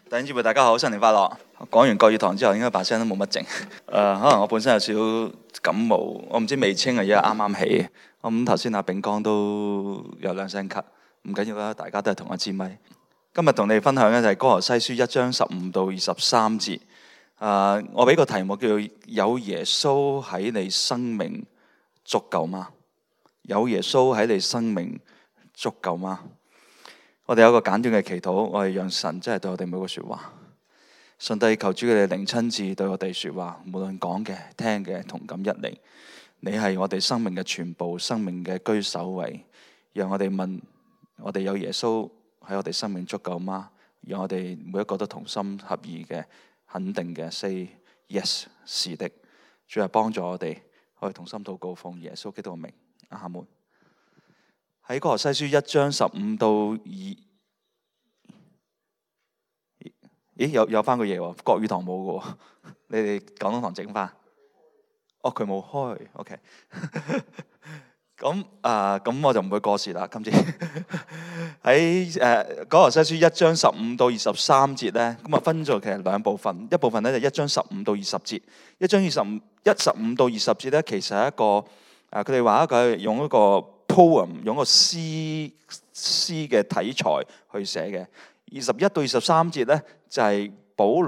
弟兄姊妹大家好，新年快樂！講完國語堂之後，應該把聲都冇乜靜。可能我本身有少少感冒，我唔知未清啊，而家啱啱起。咁頭先阿炳剛都有兩聲咳，唔緊要啦，大家都係同一支咪。今日同你分享嘅就係歌羅西書1章15到23節。我俾個題目叫做有耶穌喺你生命足夠嗎？有耶穌喺你生命足夠嗎？我哋有一個簡短嘅祈禱，我哋讓神真係對我哋每個説話。上帝求主嘅靈親自對我哋説話，無論講嘅、聽嘅，同感一靈。你係我哋生命嘅全部，生命嘅居首位。讓我哋問，我哋有耶穌喺我哋生命足夠嗎？讓我哋每一個都同心合意嘅、肯定嘅 say yes， 是的。主係幫助我哋同心禱告，奉耶穌基督嘅名，阿門。喺歌羅西書1章15到2，有翻個嘢喎，國語堂冇嘅喎，你哋廣東堂整翻。佢冇開 ，OK 咁我就唔會過時啦。今次喺歌羅西書1章15到23節咧，咁分咗其實兩部分，一部分咧就1章15到20節，1章15到20節咧，其實係一個佢哋話一個用一個 poem， 用一個詩嘅題材去寫嘅。21到23節咧就係保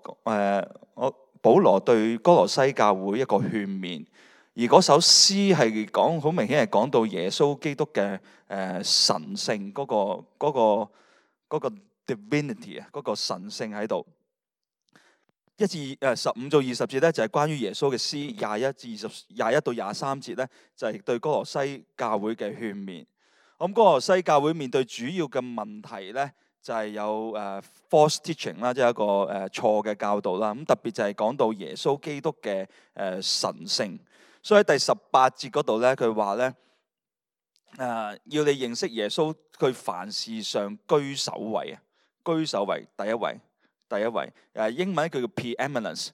羅對歌羅西教會一個勸勉，而嗰首詩係講好明顯係講到耶穌基督嘅神性嗰個 divinity 啊，嗰個神性喺度。15到20節咧就係關於耶穌嘅詩，21到23節咧就係對歌羅西教會嘅勸勉。咁歌羅西教會面對主要嘅問題咧，就係有false teaching 啦，即係一個錯嘅教導啦。咁特別就係講到耶穌基督嘅神性。所以喺第18節嗰度咧，佢話咧要你認識耶穌，佢凡事上居首位啊，居首位第一位。英文叫做 preeminence。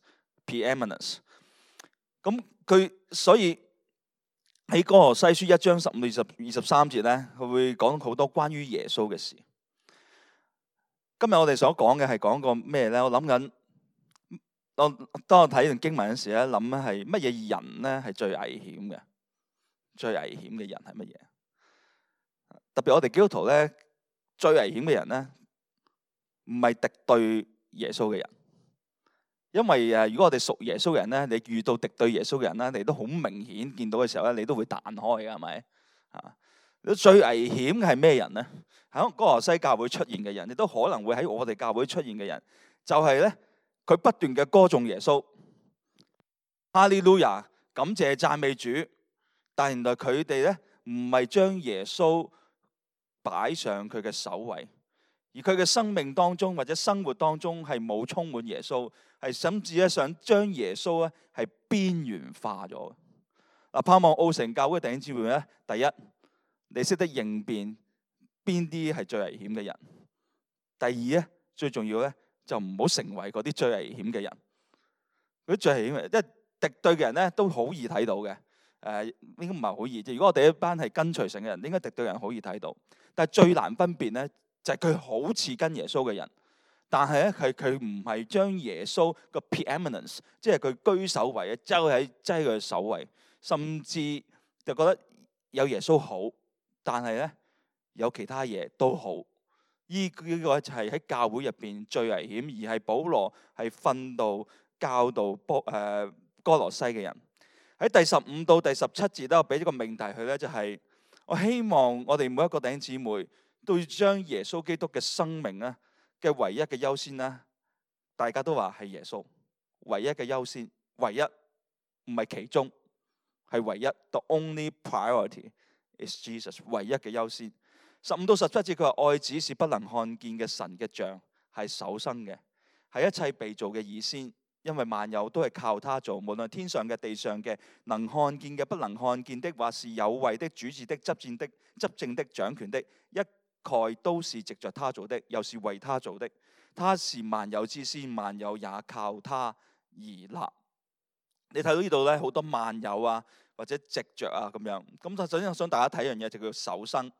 咁佢所以喺歌羅西書1章15到23節咧，佢會講好多關於耶穌嘅事。今日我哋所講嘅係講個咩咧？我諗緊，當我睇完經文嗰時咧，諗咧係乜嘢人咧係最危險嘅？最危險嘅人係乜嘢？特別我哋基督徒咧，最危險嘅人咧，唔係敵對耶穌嘅人，因為如果我哋屬耶穌嘅人咧，你遇到敵對耶穌嘅人咧，你都好明顯見到嘅時候咧，你都會彈開嘅，係咪？最危險嘅係咩人咧？喺歌羅西教會出現嘅人，亦都可能會喺我哋教會出現嘅人，就係咧佢不斷嘅歌頌耶穌，哈利路亞，感謝讚美主，但原來佢哋咧唔係將耶穌擺上佢嘅首位，而佢嘅生命當中或者生活當中係冇充滿耶穌，係甚至咧想將耶穌咧係邊緣化咗。盼望澳城教會弟兄姊妹咧，第一，你識得應變邊啲係最危險嘅人；第二咧，最重要咧就唔好成為嗰啲最危險嘅人。嗰啲最危險嘅，因為敵對嘅人咧都好易睇到嘅。應該唔係好易。如果我哋一班係跟隨神嘅人，應該敵對人好易睇到。但係最難分辨咧，就係佢好似跟耶穌嘅人，但係咧佢唔係將耶穌個 preeminence， 即係佢居首位，擠佢首位，甚至就覺得有耶穌好，但係咧有其他嘢都好。呢個就係喺教會入邊最危險，而係保羅係訓導教導歌羅西嘅人。喺第15到第17節咧，我俾咗個命題佢咧，就係我希望我哋每一個弟兄姊妹都要將耶穌基督嘅生命咧嘅唯一嘅優先咧，大家都話係耶穌唯一嘅優先，唯一唔係其中，係唯一。The only priority is Jesus， 唯一嘅優先。15到17節佢話，愛子是不能看見嘅神嘅像，係首生嘅，係一切被造嘅以先。因為萬有都係靠他做，無論天上嘅地上嘅，能看見嘅不能看見的，或是有位的主治的執政的掌權的，一概都是藉着他做的，又是為他做的。他是萬有之先，萬有也靠他而立。你睇到呢度咧，好多萬有啊，或者藉着啊咁樣。咁首先我想大家睇一樣嘢，就叫首生。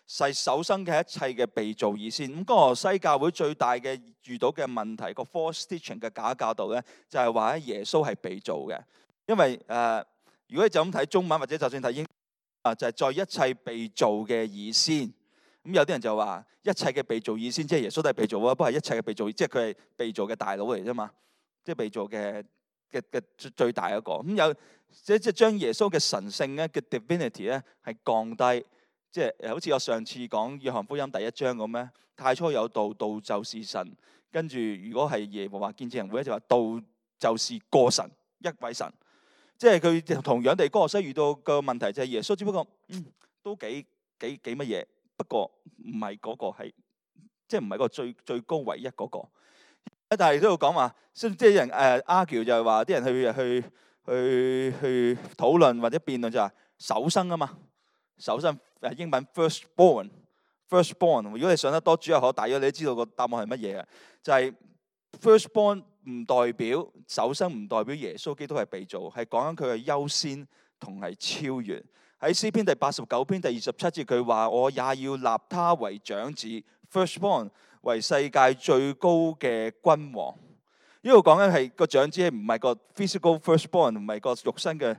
係首生嘅一切嘅被造以先。咁哥羅西教會最大嘅遇到嘅問題，個 false teaching 嘅假教導咧，就係話耶穌係被造嘅。因為如果你就咁睇中文或者就算睇英文，就係在一切被造嘅以先。咁有啲人就話一切嘅被造以先，即係耶穌都係被造啊，不過係一切嘅被造，即係佢係被造嘅大佬嚟啫嘛，即係被造嘅最大一個。咁有即係將耶穌嘅神性咧嘅 divinity 咧係降低。即係好似我上次講約翰福音第1章咁咧，太初有道，道就是神。跟住如果係耶和華見證人會咧，就話道就是個神，一位神。即係佢同樣地，哥羅西遇到個問題就係耶穌只不過都幾乜嘢，不過唔係嗰個係，即係唔係個最高唯一嗰個。但係都要講話，即係人argue 就係話啲人去討論或者辯論就係首生啊嘛。首生英文 firstborn。如果你上得多主日學，大約你都知道個答案係乜嘢嘅，就係 firstborn 唔代表首生，唔代表耶穌基督係被造，係講緊佢嘅優先同係超越。喺詩篇第89篇第27節，佢話我也要立他為長子 firstborn， 為世界最高嘅君王。呢度講緊係個長子，唔係個 physical firstborn， 唔係個肉身嘅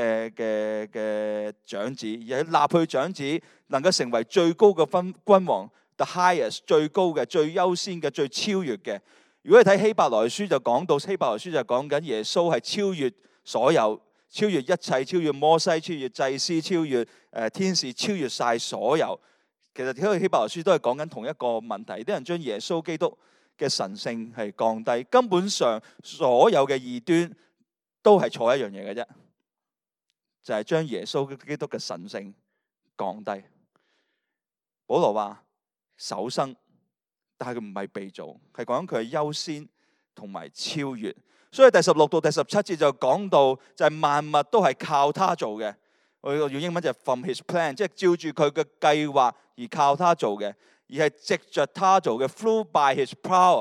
長子，而係立佢長子能夠成為最高嘅君王 ，the highest 最高嘅、最優先嘅、最超越嘅。如果你睇希伯來書就講到，希伯來書就講緊耶穌係超越所有，超越一切，超越摩西，超越祭司，超越天使，超越晒所有。其實睇希伯來書都係講緊同一個問題，啲人將耶穌基督嘅神性係降低，根本上所有嘅異端都係錯一樣嘢嘅啫。就係將耶穌基督嘅神性降低。保羅話首生，但係佢唔係被造，係講佢係優先同埋超越。所以第16到第17節就講到，就係萬物都係靠他做嘅。我用英文就係 from his plan， 即係照住佢嘅計劃而靠他做嘅，而係藉着他做嘅 through by his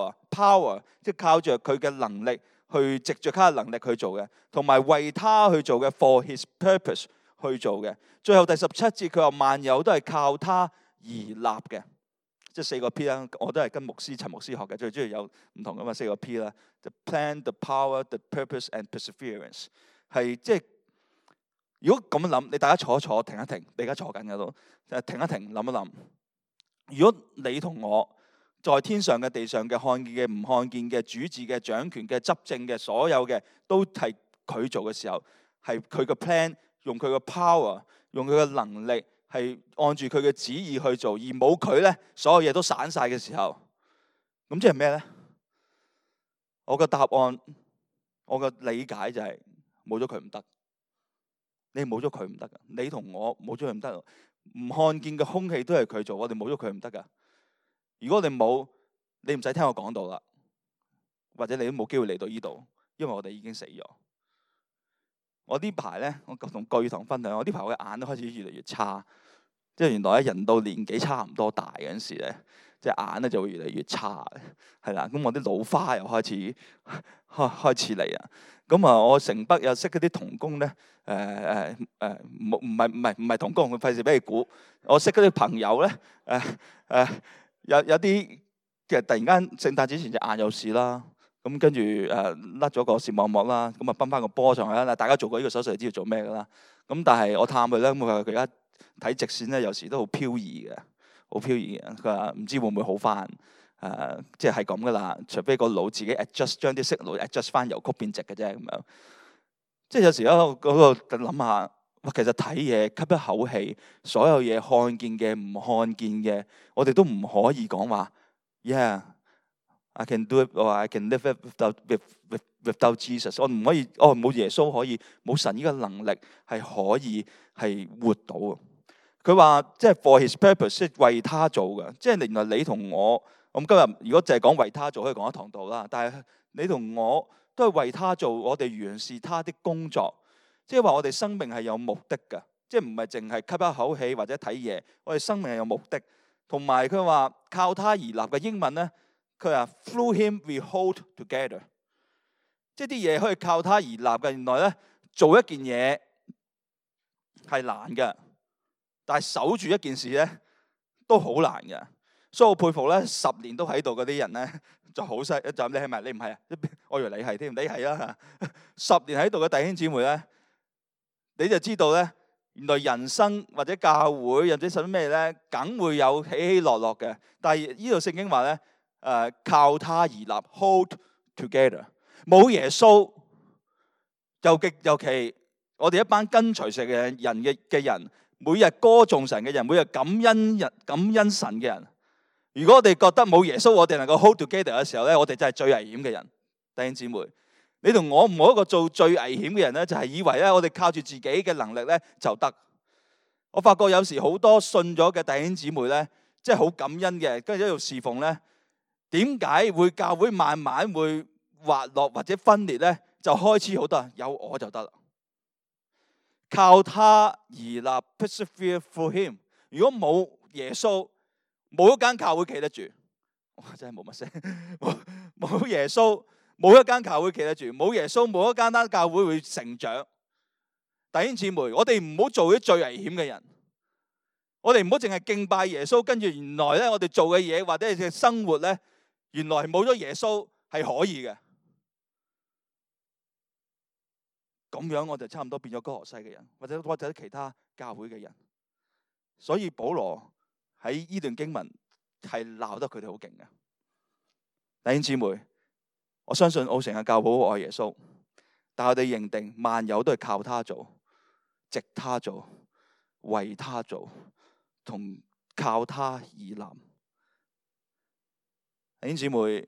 power， 即係靠着佢嘅能力。去藉着他嘅能力去做嘅，同埋為他去做嘅 ，for his purpose 去做嘅。最後第17節佢話萬有都係靠他而立嘅，即係4個 P 啦。我都係跟陳牧師學嘅，最中意有唔同咁嘅4個 P 啦。The plan, the power, the purpose and perseverance 係即係如果咁樣諗，你大家坐一坐，停一停，你而家坐緊嘅都停一停，諗一諗。如果你同我在天上嘅、地上嘅、看見嘅、唔看見嘅、主治嘅、掌權嘅、執政嘅，所有嘅都係佢做嘅時候，係佢嘅 plan， 用佢嘅 power， 用佢嘅能力，係按住佢嘅旨意去做，而冇佢咧，所有嘢都散晒嘅時候，咁即係咩咧？我嘅答案，我嘅理解就係冇咗佢唔得。你冇咗佢唔得噶，你同我冇咗佢唔得。唔看見嘅空氣都係佢做，我哋冇咗佢唔得噶。如果我哋冇，你唔使聽我講到啦，或者你都冇機會嚟到呢度，因為我哋已經死咗。我呢排咧，我同郭宇堂分享，我呢排我嘅眼都開始越嚟越差，即係原來咧人到年紀差唔多大嗰陣時咧，即係眼咧就會越嚟越差，係啦。咁我啲老花又開始嚟啦。咁啊，我城北有識嗰啲童工咧，唔係童工，費事俾你估。我識嗰啲朋友咧，有啲其實突然間聖誕節前隻眼有事啦，咁跟住甩咗個視網膜啦，咁啊崩翻個波上去啦。大家做過呢個手術就知道做咩噶啦。咁但係我探佢咧，咁佢話佢而家睇直線咧，有時都好飄移嘅，好飄移嘅。佢話唔知會唔會好翻？即係咁噶啦，除非個腦自己 adjust， 將啲色腦 adjust 翻由曲變直嘅啫咁樣。即係有時喺嗰度諗下。其實睇嘢吸一口氣，所有嘢看見嘅、唔看見嘅，我哋都唔可以講話。Yeah，I can do it， or I can live it without Jesus。我唔可以，冇耶穌可以，冇神呢個能力係可以係活到。佢話即係 for his purpose， 即係為他做嘅。即係原來你同我，今日如果淨係講為他做，可以講一堂道啦。但係你同我都係為他做，我哋原是他的工作。即係話我哋生命係有目的㗎，即係唔係淨係吸一口氣或者睇嘢，我哋生命係有目的。同埋佢話靠他而立嘅英文咧，佢話 through him we hold together， 即係啲嘢可以靠他而立嘅。原來咧做一件嘢係難嘅，但係守住一件事咧都好難嘅。所以我佩服咧，10年都喺度嗰啲人咧就好犀。就你係咪？你唔係啊？我以為你係添，你係啦。10年喺度嘅弟兄姊妹咧，你就知道咧，原來人生或者教會或者甚咩咧，梗會有起起落落嘅。但係呢度聖經話咧，靠他而立 ，hold together。冇耶穌，尤其我哋一班跟隨神嘅人，每日歌頌神嘅人，每日感恩神嘅人。如果我哋覺得冇耶穌，我哋能夠 hold together 嘅時候咧，我哋真係最危險嘅人。弟兄姊妹，你同我唔好一個做最危險嘅人咧，就係以為咧我哋靠住自己嘅能力咧就得。我發覺有時好多信咗嘅弟兄姊妹咧，即係好感恩嘅，跟住一路侍奉咧，點解會教會慢慢會滑落或者分裂咧？就開始好多人有我就得啦，靠他而立 ，persevere through him。如果冇耶穌，冇一間教會企得住，哇！真係冇乜聲。冇耶穌，冇一間教會企得住。冇耶穌，冇一間教會會成長。弟兄姊妹，我哋唔好做啲最危險嘅人。我哋唔好淨係敬拜耶穌，跟住原來咧我哋做嘅嘢或者係生活咧，原來冇咗耶穌係可以嘅。咁樣我就差唔多變咗哥羅西嘅人，或者其他教會嘅人。所以保羅喺呢段經文係鬧得佢哋好勁嘅。弟兄姊妹，我相信澳城嘅教會好愛耶穌，但係我哋認定萬有都係靠他做，藉他做，為他做，同靠他而立。弟兄姊妹，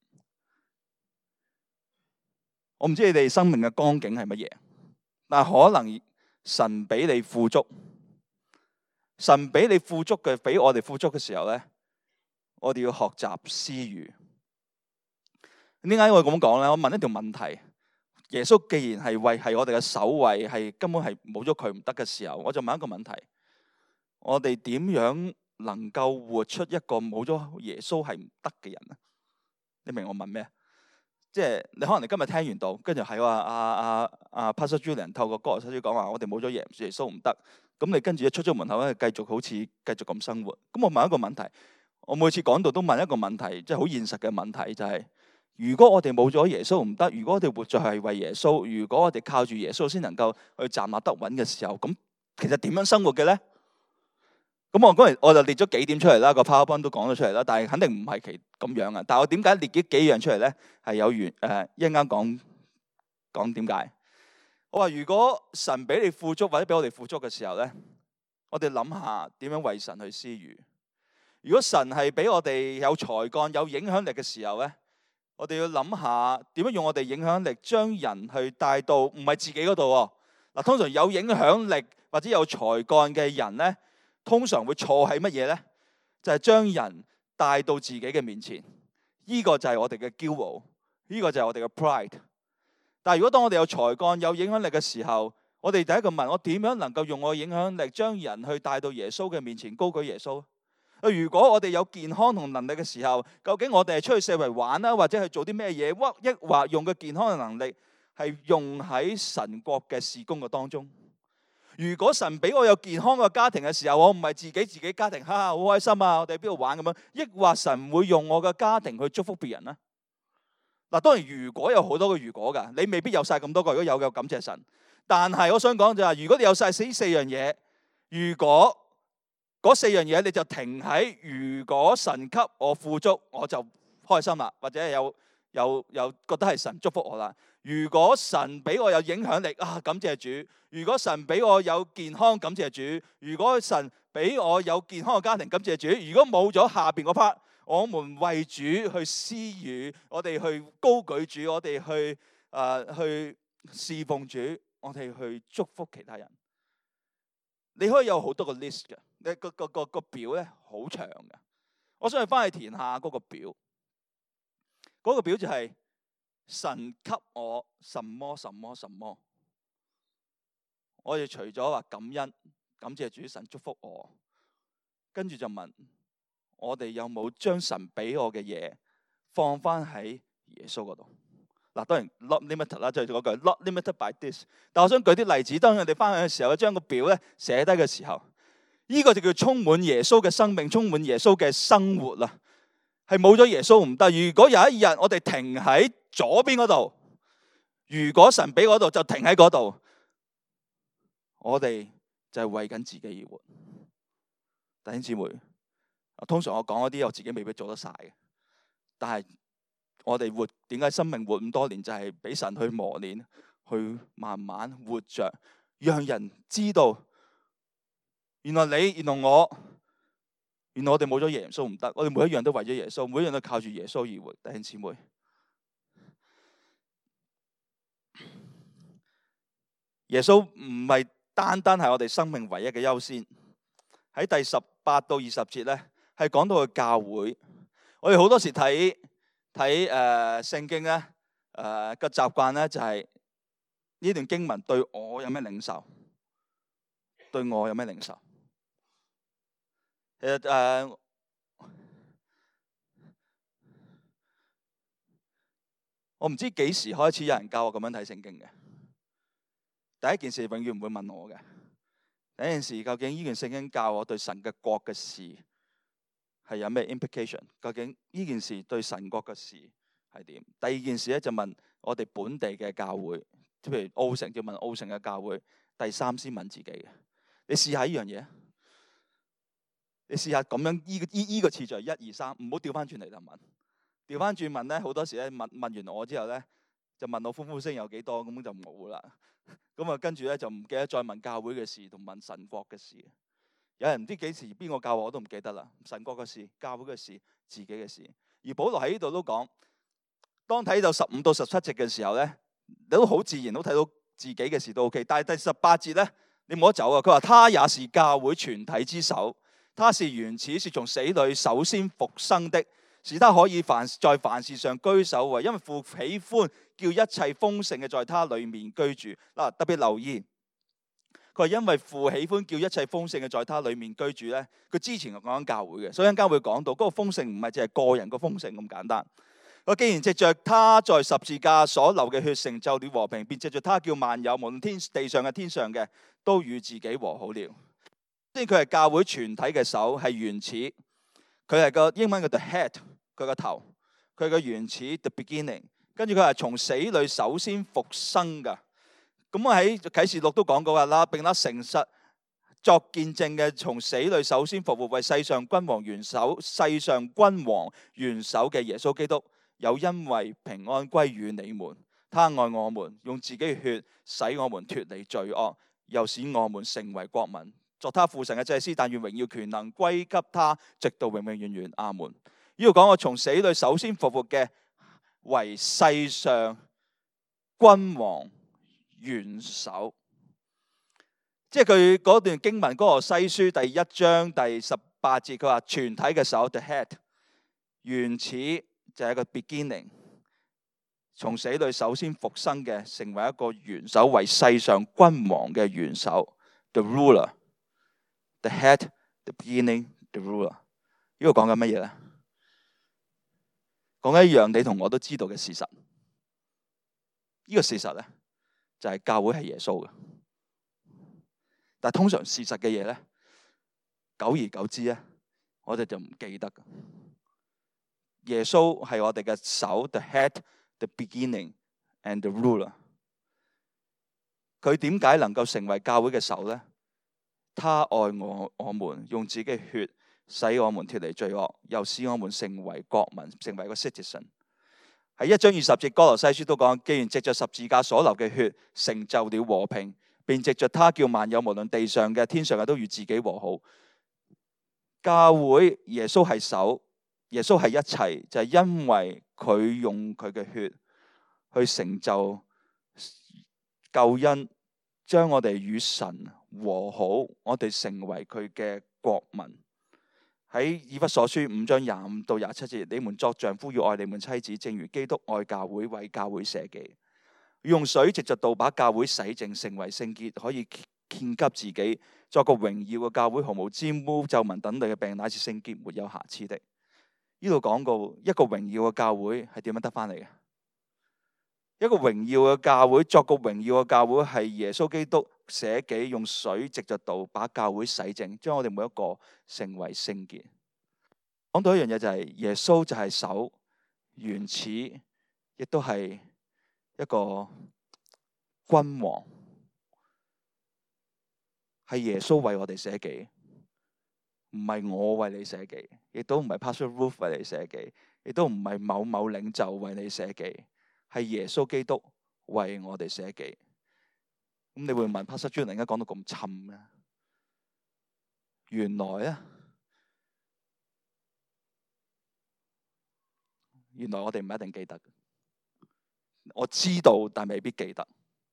我唔知你哋生命嘅光景係乜嘢，但係可能神俾你富足，神俾你富足嘅，俾我哋富足嘅時候咧，我哋要學習施予。點解我咁講咧？我問一條問題：耶穌既然係我哋嘅首位，係根本係冇咗佢唔得嘅時候，我就問一個問題：我哋點樣能夠活出一個冇咗耶穌係唔得嘅人啊？你明我問咩？即係你可能你今日聽完道，跟住係話Pastor Julian 透過歌羅西書講話，我哋冇咗耶穌唔得。咁你跟住一出咗門口咧，繼續好似繼續咁生活。咁我問一個問題，我每次講道都問一個問題，即係好現實嘅問題，就係如果我哋冇咗耶穌唔得，如果我哋活在係為耶穌，如果我哋靠住耶穌先能夠去站立得穩嘅時候，咁其實點樣生活嘅咧？咁我嗰日我就列咗幾點出嚟啦，個 PowerPoint 都講咗出嚟啦，但係肯定唔係咁樣啊。但係我點解列幾樣出嚟咧？係有緣一陣間講點解。我話如果神俾你富足或者俾我哋富足嘅時候咧，我哋諗下點樣為神去施予。如果神係俾我哋有才幹有影響力嘅時候咧，我哋要諗下點樣用我哋影響力將人去帶到唔係自己嗰度喎。嗱，通常有影響力或者有才幹嘅人咧，通常會錯喺乜嘢咧？就係將人帶到自己嘅面前，呢個就係我哋嘅驕傲，呢個就係我哋嘅 pride。但係如果當我哋有才幹有影響力嘅時候，我哋第一個問：我點樣能夠用我嘅影響力將人去帶到耶穌嘅面前，高舉耶穌？如果我哋有健康同能力嘅時候，究竟我哋係出去四圍玩啦，或者去做啲咩嘢？抑或用嘅健康嘅能力係用喺神國嘅事工嘅當中？如果神俾我有健康嘅家庭嘅時候，我唔係自己家庭，好開心啊！我哋喺邊度玩咁樣？抑或神會用我嘅家庭去祝福別人呢？嗱，當然如果有好多個如果㗎，你未必有晒咁多個。如果有嘅，感謝神。但係我想講就係，如果你有晒呢四樣嘢，如果嗰四樣嘢你就停喺如果神給我富足，我就開心啦，或者有覺得係神祝福我啦。如果神俾我有影響力啊，感謝主。如果神俾我有健康，感謝主。如果神俾我有健康嘅家庭，感謝主。如果冇咗下邊嗰 part，我們為主去施予，我哋去高舉主，我哋去侍奉主，我哋去祝福其他人。你可以有好多個 list 嘅，你個表咧好長嘅。我想去翻去填下嗰個表，嗰個表就係神給我什麼什麼什麼。我哋除咗話感恩，感謝主神祝福我，跟住就問我哋有冇將神俾我嘅嘢放翻喺耶穌嗰度？嗱，當然 not limited 啦，就係嗰句 not limited by this。但我想舉啲例子，當我哋翻去嘅時候，將個表咧寫低嘅時候， 呢個就叫充滿耶穌嘅生命，充滿耶穌嘅生活啦。係冇咗耶穌唔得。如果有一日我哋停喺左邊嗰度，如果神俾嗰度就停喺嗰度，我哋就係為緊自己而活。弟兄姊妹，通常我講嗰啲我自己未必做得晒嘅，但係我哋活點解生命活咁多年，就係俾神去磨練，去慢慢活着，讓人知道原來你，原來我，原來我哋冇咗耶穌唔得。我哋每一樣都為咗耶穌，每一樣都靠住耶穌而活。弟兄姊妹，耶穌唔係單單係我哋生命唯一嘅優先。喺第18到20節咧，係講到個教會。我哋好多時睇聖經咧，個習慣咧就係呢段經文對我有咩領受？對我有咩領受？其實我唔知幾時開始有人教我咁樣睇聖經嘅。第一件事永遠唔會問我嘅。第一件事，究竟呢段聖經教我對神嘅國嘅事係有咩 implication？ 究竟呢件事對神國嘅事係點？第二件事咧就問我哋本地嘅教會，即譬如澳城就問澳城嘅教會。第三先問自己嘅。你試下呢樣嘢，你試下咁樣依個次序1、2、3，唔好調翻轉嚟就問。調翻轉問咧，好多時咧問完我之後咧，就問我歡呼聲有幾多，咁就冇啦。咁啊，跟住咧就唔記得再問教會嘅事同問神國嘅事。有人唔知幾時邊個教我都唔記得啦。神國嘅事、教會嘅事、自己嘅事。而保羅喺呢度都講，當睇到15到17節嘅時候咧，你都好自然都睇到自己嘅事都 OK。但係第18節咧，你唔好走啊！佢話他也是教會全體之首，他是原始，是從死裏首先復生的，使他可以在凡事上居首位，因為父喜歡叫一切豐盛嘅在他裏面居住。嗱，特別留意，佢話因為父喜歡叫一切豐盛嘅在他裏面居住咧。佢之前講緊教會嘅，所以陣間會講到嗰個豐盛唔係淨係個人個豐盛咁簡單。佢既然藉着他在十字架所流嘅血成就了和平，便藉着他叫萬有，無論地上嘅、天上嘅，都與自己和好了。即係佢係教會全體嘅首，係原始。佢係個英文嘅 the head， 佢個頭，佢係個原始 the beginning。跟住佢係從死裏首先復生噶。咁我喺啟示錄都講過啦，並且誠實作見證嘅，從死裏首先復活，為世上君王元首嘅耶穌基督，有因為平安歸於你們。他愛我們，用自己嘅血使我們脫離罪惡，又使我們成為國民，作他父神嘅祭司。但願榮耀權能歸給他，直到永永遠遠。阿門。呢度講我從死裏首先復活嘅，為世上君王元首。即係佢嗰段經文，歌羅西書第1章第18節，佢話全體嘅首 the head， 原始就係一個 beginning， 從死裏首先復生嘅，成為一個元首，為世上君王嘅元首 the ruler， the head the beginning the ruler。 呢個講緊乜嘢咧？講緊一樣你同我都知道嘅事實。呢個事實咧就係教會係耶穌嘅。但係通常事實嘅嘢咧，久而久之咧，我哋就唔記得噶。耶穌係我哋嘅首 the head the beginning and the ruler。 佢點解能夠成為教會嘅首咧？他愛我們，用自己嘅血使我們脫離罪惡，又使我們成為國民，成為個 citizen。 喺1章20節歌羅西書都講，既然藉着十字架所流嘅血成就了和平，便藉着他叫萬有，無論地上嘅、天上嘅，都與自己和好。教會耶穌係首，耶穌係一切，就係因為佢用佢嘅血去成就救恩，將我哋與神和好，我哋成為佢嘅國民。喺以弗所書5章25到27節，你們作丈夫要愛你們妻子，正如基督愛教會，為教會捨己。用水藉着道把教會洗淨，成為聖潔，可以獻給自己，作個榮耀嘅教會，毫無沾污、皺紋等類嘅病，乃是聖潔沒有瑕疵的。呢度講過一個榮耀嘅教會係點樣得翻嚟嘅？一個榮耀嘅教會，作個榮耀嘅教會係耶穌基督捨己，用水藉着道把教會洗淨，將我哋每一個成為聖潔。講到一樣嘢就係耶穌就係首原始，亦都係一個君王，係耶穌為我哋捨己，唔係我為你捨己，亦都唔係 Pastor Ruth 為你捨己，亦都唔係某某領袖為你捨己，係耶穌基督為我哋捨己。咁你會問 Pastor John 而家講到咁沉咧？原來我哋唔一定記得，我知道但未必記得。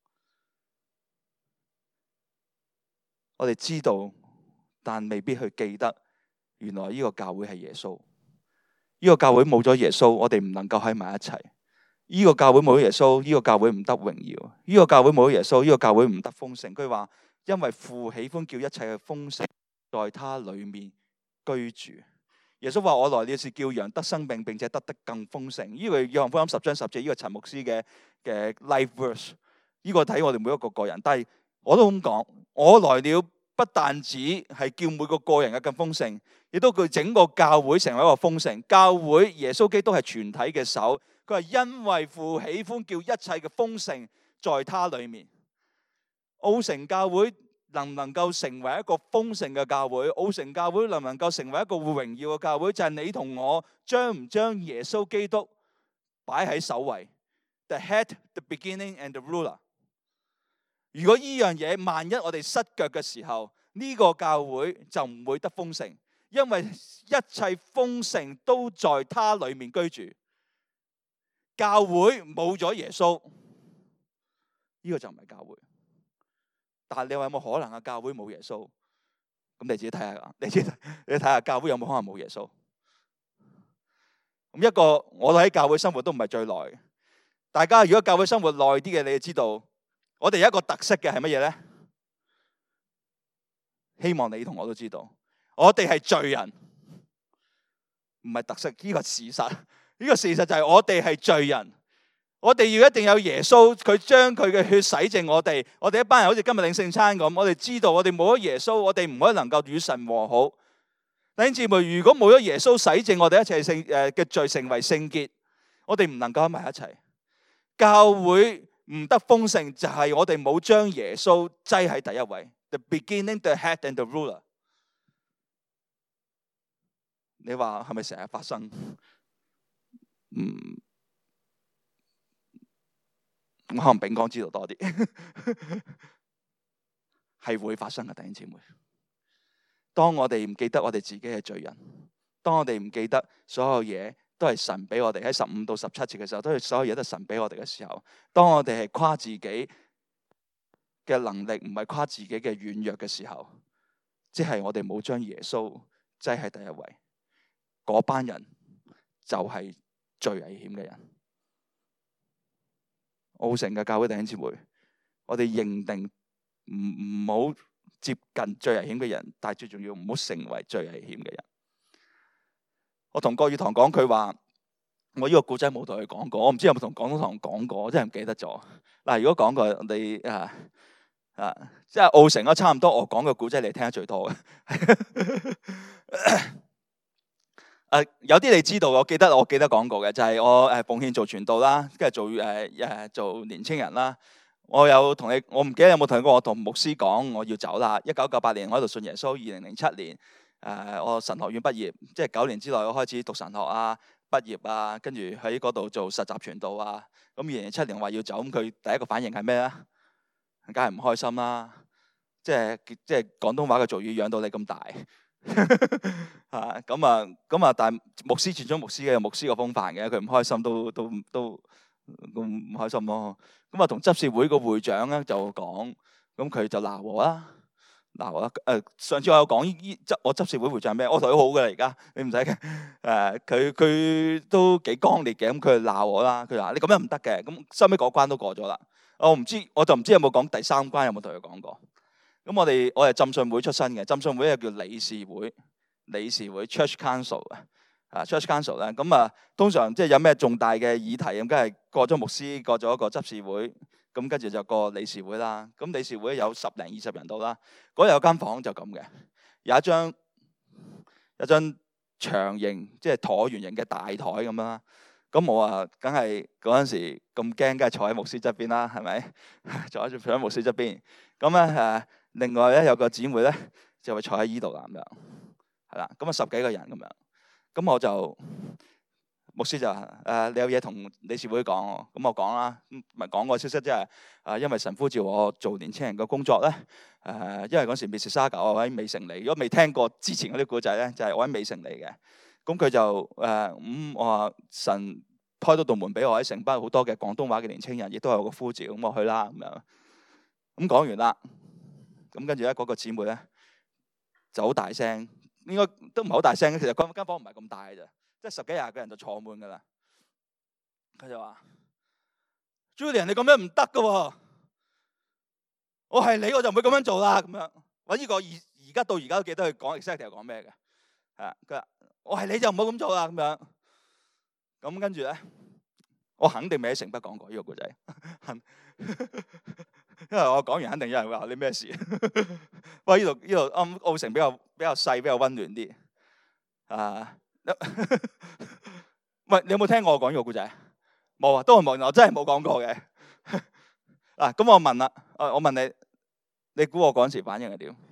我哋知道但未必去記得，原來呢個教會係耶穌。呢個教會冇咗耶穌，我哋唔能夠喺埋一齊。呢個教會冇咗耶穌，呢個教會唔得榮耀。呢個教會冇咗耶穌，呢個教會唔得豐盛。佢話因為父喜歡叫一切嘅豐盛在他裏面居住。耶穌話我來了是叫羊得生命，並且得更豐盛。呢個約翰福音10章10節，呢個陳牧師嘅 life verse。呢個睇我哋每一個人，但係我都咁講，我來了不但止係叫每個人嘅更豐盛，亦都叫整個教會成為一個豐盛。教會耶穌基督係全體嘅首。佢係因為父喜歡叫一切嘅豐盛在他裏面。澳城教會能唔能夠成為一個豐盛嘅教會？澳城教會能唔能夠成為一個榮耀嘅教會？就係你同我將唔將耶穌基督擺喺首位 ，the head, the beginning and the ruler。如果呢樣嘢萬一我哋失腳嘅時候，呢個教會就唔會得豐盛，因為一切豐盛都在他裏面居住。教會冇咗耶穌，呢個就唔係教會。但係你話有冇可能啊？教會冇耶穌，咁你自己睇下，你睇下教會有冇可能冇耶穌？咁一個我哋喺教會生活都唔係最耐。大家如果教會生活耐啲嘅，你就知道我哋有一個特色嘅係乜嘢咧？希望你同我都知道，我哋係罪人，唔係特色，呢個事實。呢個事實就係我哋係罪人，我哋要一定有耶穌，佢將佢嘅血洗淨我哋。我哋一班人好似今日領聖餐咁，我哋知道我哋冇咗耶穌，我哋唔可以能夠與神和好。弟兄姊妹，如果冇咗耶穌洗淨我哋一切嘅罪，成為聖潔，我哋唔能夠喺埋一齊。教會唔得豐盛，就係我哋冇將耶穌擠喺第一位 ，the beginning, the head and the ruler。你話係咪成日發生？可能炳光知道多啲，係會發生嘅，弟兄姊妹。當我哋唔記得我哋自己係罪人，當我哋唔記得所有嘢都係神俾我哋，喺15到17節嘅時候，都係所有嘢都係神俾我哋嘅時候，當我哋係誇自己嘅能力，唔係誇自己嘅軟弱嘅時候，即係我哋冇將耶穌擠喺第一位，嗰班人就係最危險嘅人。澳城嘅教會弟兄姊妹，我哋認定唔好接近最危險嘅人，但係最重要唔好成為最危險嘅人。我同郭宇堂講，佢話我呢個故仔冇同佢講過，我唔知有冇同廣東堂講過，我真係唔記得咗。嗱，如果講過你即係澳城都差唔多，我講嘅故仔你聽得最多嘅。有啲你知道，我記得講過嘅就係我奉獻做傳道啦，跟住做年青人啦。我有同你，我唔記得有冇同你講，我同牧師講我要走啦。1998年我喺度信耶穌，2007年我神學院畢業，即係9年之內我開始讀神學啊、畢業啊，跟住喺嗰度做實習傳道啊。咁2007年話要走，咁佢第一個反應係咩咧？梗係唔開心啦，即係廣東話嘅俗語養到你咁大。咁啊！但係牧師傳咗牧師嘅，牧師個風範嘅，佢唔開心都唔開心咯。咁啊，同執事會個會長咧就講，咁佢就鬧我啦。上次我有講我執事會會長咩？我同佢好嘅啦，而家你唔使嘅。佢都幾剛烈嘅，咁佢就鬧我啦。佢話你咁樣唔得嘅。咁收尾嗰關都過咗啦。我就唔知有冇講第3關，有冇同佢講過。咁我係浸信會出身嘅，浸信會又叫理事會 Church Council Church Council 咧。咁通常即係有咩重大嘅議題咁，梗係過咗牧師，過咗一個執事會， 咁跟住就個理事會啦。咁理事會有10零20人到啦。嗰日有間房就咁嘅，有一張長形即係橢圓形嘅大台咁樣啦。咁我啊，梗係嗰陣時咁驚，梗係坐喺牧師側邊啦，係咪？坐喺牧師側邊。咁咧另外咧有個姊妹咧就會坐喺依度啦，咁樣係啦。咁啊10幾個人咁樣。咁我就牧師就話你有嘢同理事會講喎。咁我講啦，咪講個消息，即係因為神呼召我做年青人嘅工作咧。因為嗰時Mississauga我喺未成嚟，如果未聽過之前嗰啲故仔咧，就係我喺未成嚟嘅。咁佢就我話神開到道門俾我喺城北好多嘅廣東話嘅年青人，亦都有個呼召，咁我去啦咁樣。咁講完啦，咁跟住咧嗰個姊妹咧就好大聲，應該都唔係好大聲嘅，其實間房唔係咁大嘅啫，即係10幾20個人就坐滿噶啦。佢就話：Julian， 你咁樣唔得噶喎，我係你我就唔會咁樣做啦。咁樣我呢個而家到而家都記得佢講 exactly 係講咩嘅。佢話我係你就唔好咁做啦咁樣。咁跟住咧，我肯定未喺城北講過呢個故仔，因為我講完肯定有人會話你咩事。不過呢度澳城比較細，比較溫暖啲。喂，你有冇聽過我講呢個故仔？冇啊，都係冇，我真係冇講過嘅。咁我問啦，我問你，你估我嗰陣時反應係點？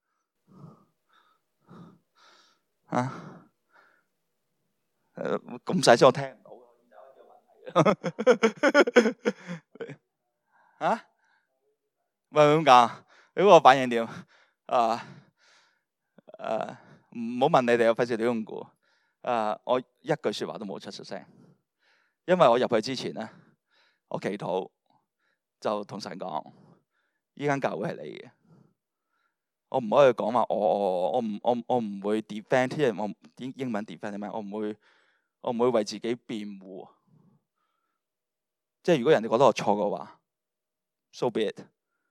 咁細聲我聽唔到。喂，咁講，你估我反應點？唔好問你哋，我費事亂咁估。我一句説話都冇出聲，因為我入去之前咧，我祈禱就同神講：依間教會係你嘅，我唔可以講話我唔會 defend， 因為我英文 defend 係咩？我唔會為自己辯護。即係如果人哋覺得我錯嘅話 ，so be it。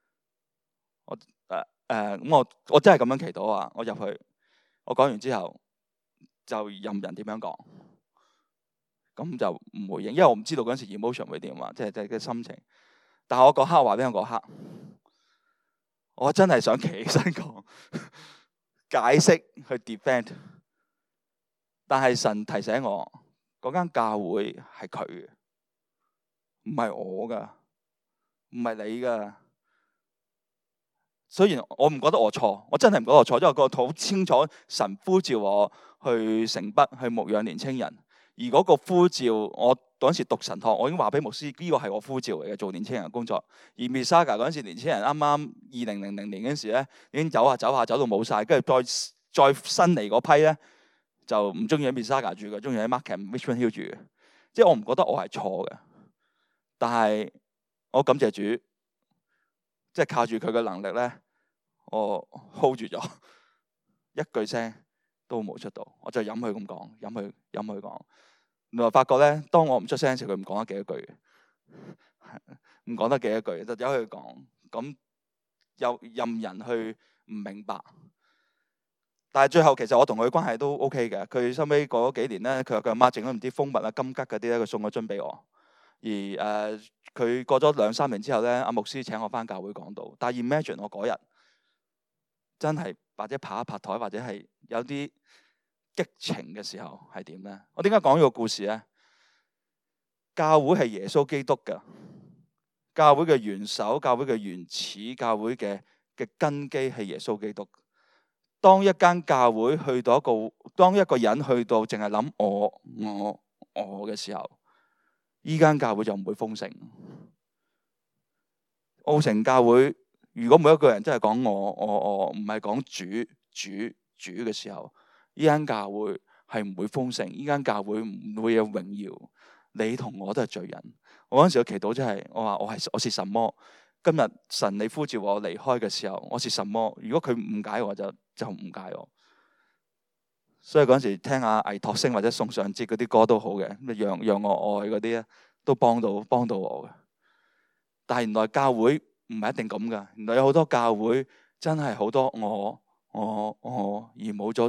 咁我真係咁樣祈禱啊！我入去，我講完之後就任人點樣講，咁就唔回應，因為我唔知道嗰陣時 emotion 會點啊，即係嘅心情。但係我嗰刻話俾我嗰刻，我真係想企起身講解釋去 defend， 但係神提醒我嗰間教會係佢嘅，唔係我噶，唔係你噶。雖然我唔覺得我錯，我真係唔覺得我錯，因為我好清楚神呼召我去城北去牧養年青人，而嗰個呼召我嗰陣時讀神學，我已經話俾牧師呢個係我呼召嚟嘅，做年青人嘅工作。而 Mississauga 嗰陣時年青人啱啱2000年嗰陣時咧，已經走下走到冇晒，跟住再新嚟嗰批咧就唔中意喺 Mississauga 住嘅，中意喺 Markham Richmond Hill 住嘅。即係我唔覺得我係錯嘅，但係我感謝主，即係靠住佢嘅能力咧。我 hold 住咗，一句聲都冇出到，我就飲佢咁講，飲佢講。原來發覺咧，當我唔出聲時，佢唔講得幾多句，唔講得幾多句，就由佢講。咁又任人去唔明白。但係最後其實我同佢關係都 OK 嘅。佢收尾過咗幾年咧，佢話佢阿媽整咗唔知蜂蜜啊、金桔嗰啲咧，佢送咗樽俾我。而佢過咗2、3年之後咧，阿牧師請我翻教會講道。但係 imagine 我嗰日。真係或者拍一拍台，或者係有啲激情嘅時候係點咧？我點解講呢個故事咧？教會係耶穌基督嘅，教會嘅元首、教會嘅原始、教會嘅根基係耶穌基督。當一間教會去到當一個人去到淨係諗我嘅時候，依間教會就唔會豐盛。澳城教會。如果每一個人真係講我唔係講主嘅時候，呢間教會係唔會豐盛，呢間教會唔會有榮耀。你同我都係罪人。我嗰陣時嘅祈禱真係，我話我是什麼？今日神你呼召我離開嘅時候，我是什麼？如果佢誤解我就誤解我。所以嗰陣時聽下倪柝聲或者宋尚節嗰啲歌都好嘅，讓我愛嗰啲咧都幫到我嘅。但係原來教會唔係一定咁噶，原來有好多教會真係好多我而冇咗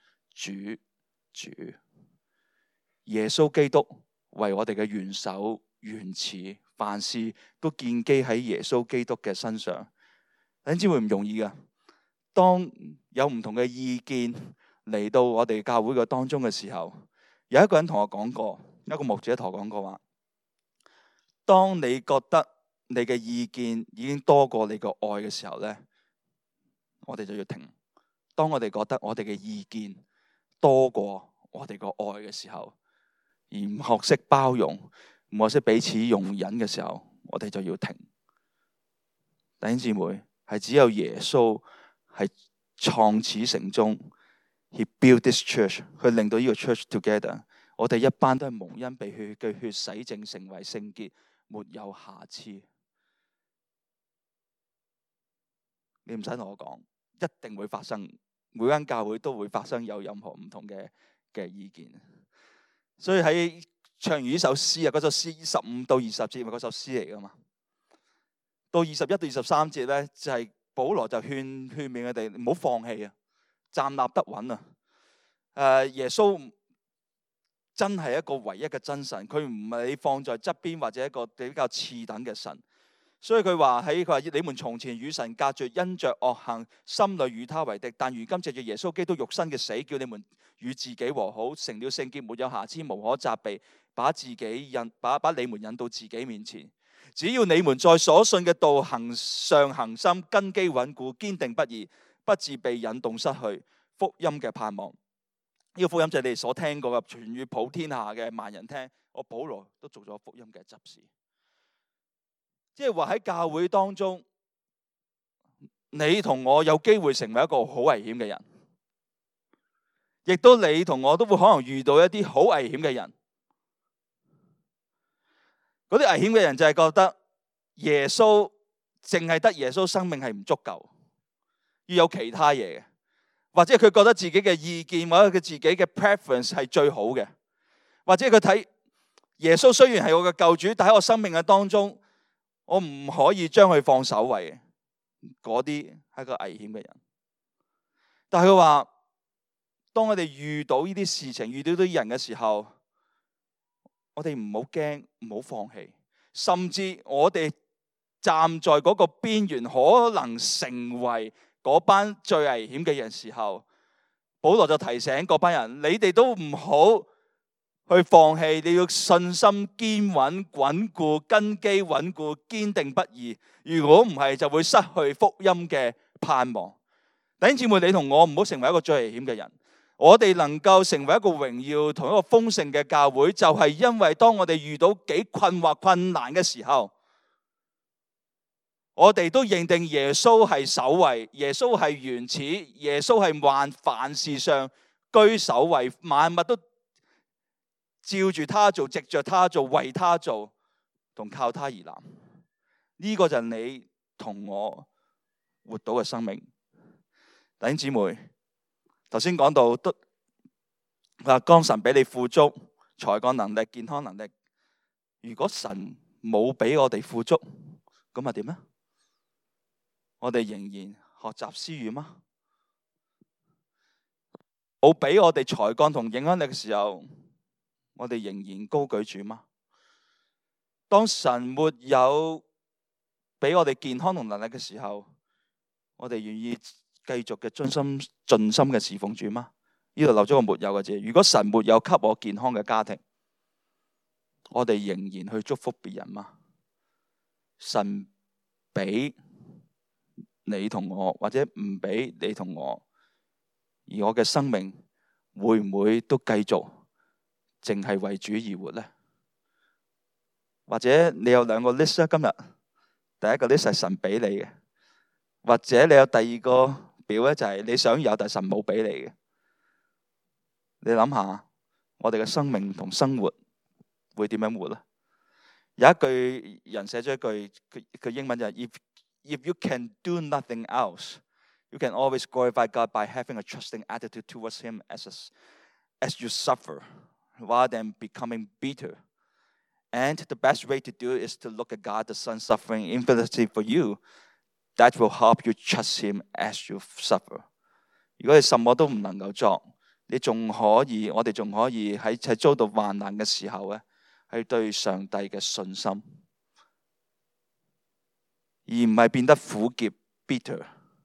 主。耶穌基督為我哋嘅元首原始，凡事都建基喺耶穌基督嘅身上。弟兄姊妹，唔容易噶。當有唔同嘅意見嚟到我哋教會嘅當中嘅時候，有一個人同我講過，一個牧者同我講過話：當你覺得你嘅意見已經多過你個愛嘅時候咧，我哋就要停。當我哋覺得我哋嘅意見多過我哋個愛嘅時候，而唔學識包容，唔學識彼此容忍嘅時候，我哋就要停。弟兄姊妹，係只有耶穌係創始成終 ，He built this church， 去令到呢個 church together。我哋一班都係蒙恩被血嘅血洗淨，成為聖潔，沒有瑕疵。你唔使同我講，一定會發生。每間教會都會發生有任何唔同嘅意見。所以喺唱完呢首詩啊，嗰首詩15到20節咪嗰首詩嚟噶嘛。到21到23節咧，就係保羅就勸勉佢哋唔好放棄啊，站立得穩啊。耶穌真係一個唯一嘅真神，佢唔係你放在側邊或者一個比較次等嘅神。所以佢話你們從前與神隔絕，因着惡行，心裏與他為敵。但如今藉着耶穌基督肉身嘅死，叫你們與自己和好，成了聖潔，沒有瑕疵，無可責備，把你們引到自己面前。只要你們在所信嘅道上恒心，根基穩固，堅定不移，不致被引動失去福音嘅盼望。呢個福音就係你哋所聽過嘅，傳於普天下嘅萬人聽。我保羅都做咗福音嘅執事。即係話喺教會當中，你同我有機會成為一個好危險嘅人，亦都你同我都會可能遇到一啲好危險嘅人。嗰啲危險嘅人就係覺得耶穌淨係得耶穌生命係唔足夠，要有其他嘢嘅，或者佢覺得自己嘅意見或者佢自己嘅 preference 係最好嘅，或者佢睇耶穌雖然係我嘅救主，但喺我生命嘅當中，我唔可以將佢放首位。嗰啲係個危險嘅人。但係佢話，當我哋遇到呢啲事情，遇到啲人嘅時候，我哋唔好驚，唔好放棄，甚至我哋站在嗰個邊緣，可能成為嗰班最危險嘅人時候，保羅就提醒嗰班人：你哋都唔好去放棄，你要信心堅穩、穩固、根基穩固、堅定不移。如果唔係，就會失去福音嘅盼望。弟兄姊妹，你同我唔好成為一個最危險嘅人。我哋能夠成為一個榮耀同一個豐盛嘅教會，就係因為當我哋遇到幾困惑困難嘅時候，我哋都認定耶穌係首位，耶穌係原始，耶穌係凡事上居首位，萬物都照住他做，藉着他做，為他做，同靠他而立。呢個就係你同我活到嘅生命。弟兄姊妹，頭先講到都話，當神俾你富足、才幹能力、健康能力，如果神冇俾我哋富足，咁啊點呢？我哋仍然學習私語嗎？冇俾我哋才幹同影響力嘅時候，我哋仍然高舉主嗎？當神沒有俾我哋健康同能力嘅時候，我哋願意繼續嘅盡心嘅侍奉主嗎？呢度留咗個沒有嘅字。如果神沒有給我健康嘅家庭，我哋仍然去祝福別人嗎？神俾你同我，或者唔俾你同我，而我嘅生命會唔會都繼續淨係為主而活呢？或者你有兩個 list 今日第一個 list 係神俾你嘅，或者你有第二個表咧，就係你想有但神冇俾你嘅。你諗下，我哋嘅生命同生活會點樣活咧？有一句人寫咗一句，佢英文就係If you can do nothing else, you can always glorify God by having a trusting attitude towards Him as you suffer, rather than becoming bitter. And the best way to do it is to look at God the Son suffering infinitely for you. That will help you trust Him as you suffer. 如果你什麼都唔能夠作，我哋仲可以喺遭到患難嘅時候咧， 係對上帝嘅信心，而唔係變得苦澀 bitter。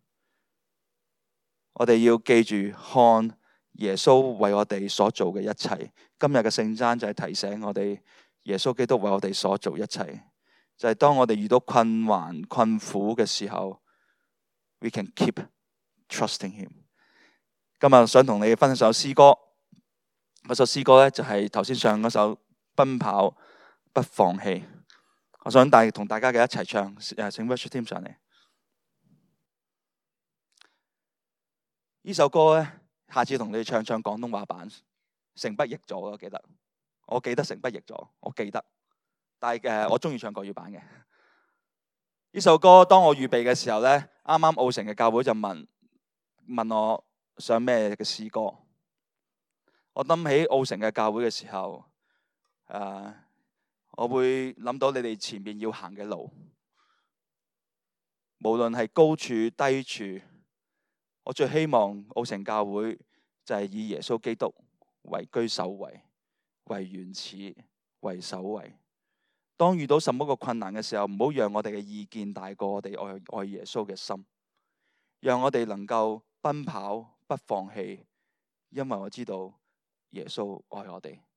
我哋要記住看耶穌為我哋所做嘅一切。今日嘅聖餐就係提醒我哋，耶穌基督為我哋所做一切，就係當我哋遇到困患困苦嘅時候 ，we can keep trusting him。今日想同你分享首詩歌，嗰首詩歌咧就係頭先唱嗰首奔跑不放棄。我想同大家嘅一齊唱，請 worship team 上嚟。呢首歌咧，下次同你唱廣東話版，成筆譯咗，我記得成筆譯咗，我記得。但係我中意唱國語版嘅。呢首歌當我預備嘅時候咧，啱啱澳城嘅教會就問我想咩嘅詩歌。我諗起澳城嘅教會嘅時候，我會諗到你哋前面要行嘅路，無論係高處低處，我最希望澳城教會就係以耶穌基督為居首位，為原始，為首位。當遇到什麼個困難嘅時候，唔好讓我哋嘅意見大過我哋愛耶穌嘅心，讓我哋能夠奔跑不放棄，因為我知道耶穌愛我哋。